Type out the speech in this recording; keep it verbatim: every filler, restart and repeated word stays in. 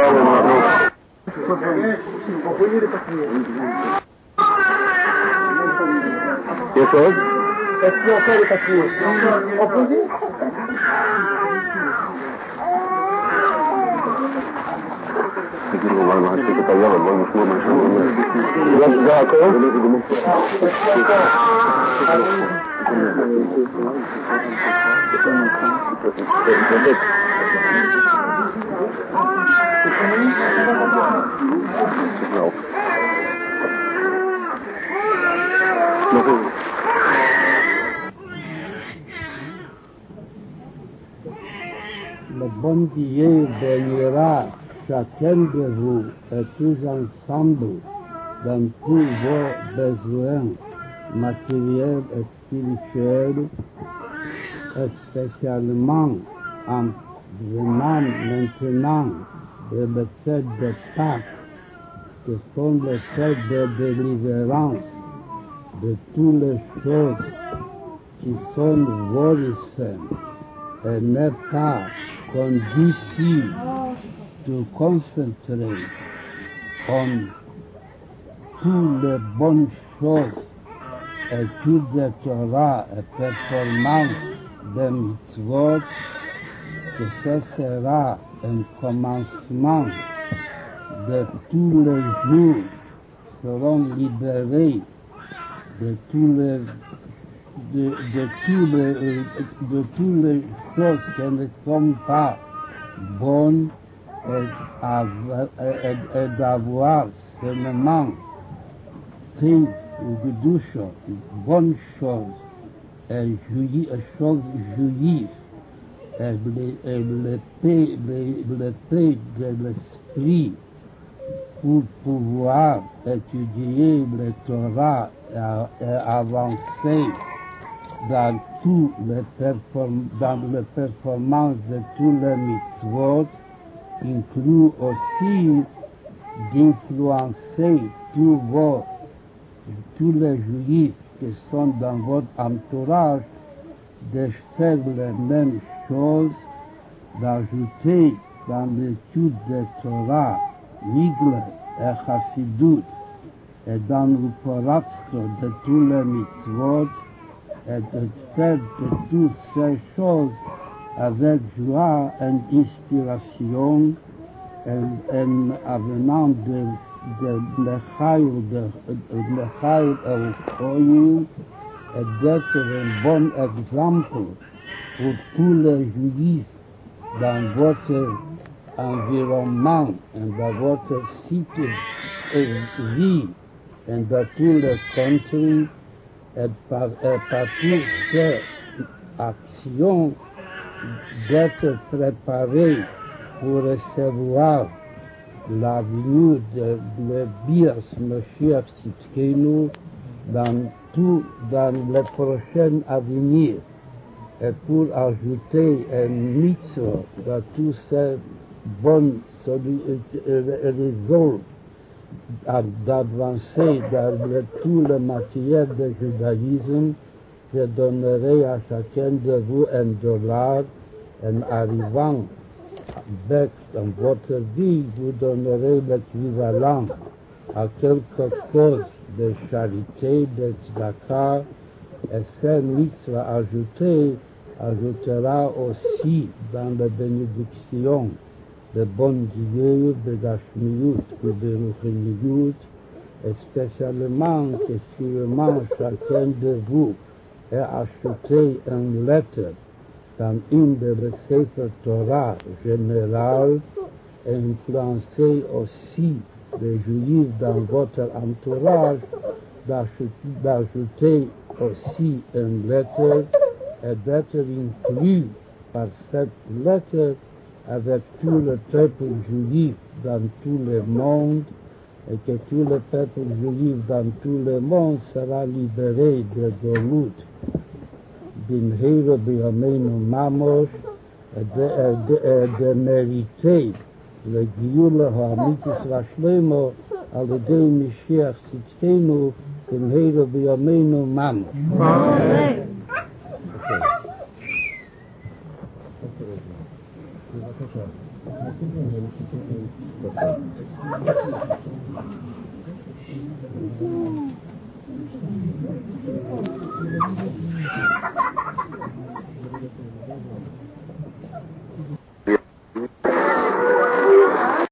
יש עוד? אצלי עושה לי תקריאו. אופוזי? תגידו, מה מה עשית את הילד? בואו נשמע מה שהוא אומר. יש זה הכל? Le bon Dieu bénira chacun de vous et tous ensemble dans tous vos besoins matériels et spirituels, et spécialement en venant maintenant de la fête de Pâques, que sont les fêtes de délivrance de toutes les choses qui sont vorissantes, et n'est pas conduit de concentrer en toutes les bonnes choses et toutes les Torah et performances de mitzvot, que ce sera un commencement de tous les jours seront libérés de tous les de, de tous les de toutes les choses qui ne sont pas bonnes et, et, et d'avoir seulement pris de douche bonnes choses et juillis, choses juillies et le, et le paix, le, le paix de l'esprit pour pouvoir étudier le Torah et, et avancer dans toutes les perform dans les performances de tous les mitzvot, inclut aussi d'influencer tous vos tous les juifs qui sont dans votre entourage de faire les mêmes choses, d'ajouter dans l'étude de Torah, Migla et Chassidut, et dans le paraxre de tous les mitzvot, et de faire de toutes ces choses avec joie et inspiration, et en venant de de l'Echaïl de l'Echaïl el-Choyim, et d'être un bon exemple pour tous les juifs dans votre environnement et dans votre cité et vie et dans tous les countries, et par, et par toutes ces actions d'être préparé pour recevoir la venue de l'Ebias Mashiach Tzidkenu dans tout, dans les prochains avenirs, et pour ajouter un mitzvah dans tous ces bonnes raisons d'avancer dans le, tout le matériel du judaïsme, je donnerai à chacun de vous un dollar, en arrivant avec dans votre vie, vous donnerez l'équivalent à quelque chose de charité, de tzedaka, et ce mitzvah ajouté ajoutera aussi dans la bénédiction de bon Dieu, de Gashmiut, de Ruchiniyut, et spécialement que sûrement chacun de vous ait acheté une lettre dans une de les Sefer Torah générale, et influencer aussi les juifs dans votre entourage, d'ajouter aussi une lettre et d'être inclus par cette lettre avec tout le peuple juif dans tout le monde, et que tout le peuple juif dans tout le monde sera libéré de Golut, d'Imheira B'Yameinu Mamosh, et de, de, de mériter le Giyul HaMitzvah Vashlemo על-ידי משיח צדקנו במהרה בימינו ממש. אמן. בבקשה.